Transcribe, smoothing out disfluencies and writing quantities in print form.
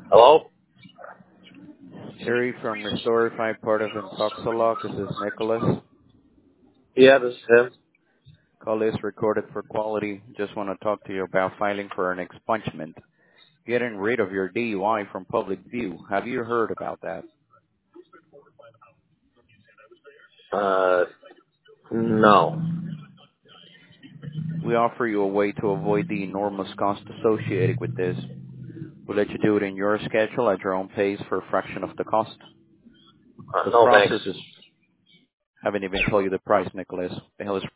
Hello? Harry from Restorify, part of Intoxalog. This is Nicholas. Yeah, this is him. Call is recorded for quality. Just want to talk to you about filing for an expungement. Getting rid of your DUI from public view. Have you heard about that? Uh, no. We offer you a way to avoid the enormous cost associated with this. We'll let you do it in your schedule at your own pace for a fraction of the cost. The No thanks. process is, haven't even told you the price, Nicholas. The hell is